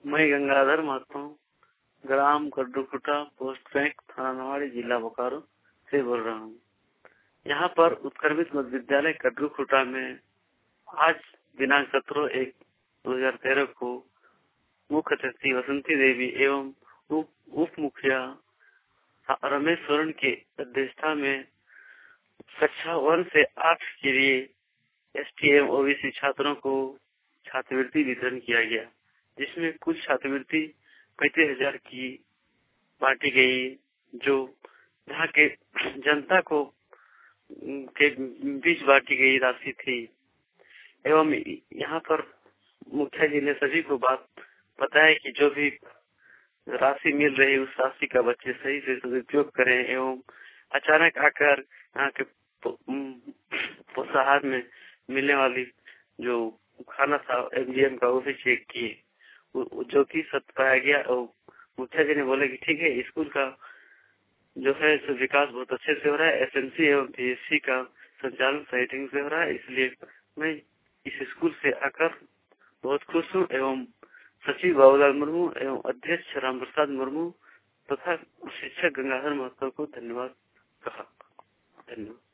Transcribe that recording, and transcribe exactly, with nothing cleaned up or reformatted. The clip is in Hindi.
मैं गंगाधर महतो ग्राम कड्डूकुटा पोस्ट बैंक थाना नवाड़ी जिला बोकारो से बोल रहा हूँ। यहाँ पर उत्क्रमित मध्य विद्यालय कड्डूकुटा में आज दिनांक सत्रह एक दो हजार तेरह को मुख्य अतिथि वसंती देवी एवं उप, उप मुखिया रमेश सोरेन की अध्यक्षता में कक्षा वन से आठ के लिए एस टी एम ओबीसी छात्रों को छात्रवृत्ति वितरण किया गया, जिसमें कुछ छात्रवृत्ति पैंतीस हजार की बांटी गई, जो यहाँ के जनता को के बीच बांटी गई राशि थी। एवं यहाँ पर मुखिया जी ने सभी को बात बताया कि जो भी राशि मिल रही उस राशि का बच्चे सही से सदुपयोग करें एवं अचानक आकर यहाँ के पोषाहार में मिलने वाली जो खाना था एमजीएम का वो भी चेक किए, जो कि सत्य पाया गया। और मुखिया जी ने बोले कि ठीक है, स्कूल का जो है सो विकास बहुत अच्छे से हो रहा है, एसएमसी एवं पीएससी का संचालन सही ढंग से हो रहा है, इसलिए मैं इस स्कूल से आकर बहुत खुश हूँ। एवं सचिव बाबूलाल मुर्मू एवं अध्यक्ष राम प्रसाद मुर्मू तथा शिक्षक गंगाधर महतो को धन्यवाद कहा। धन्यवाद।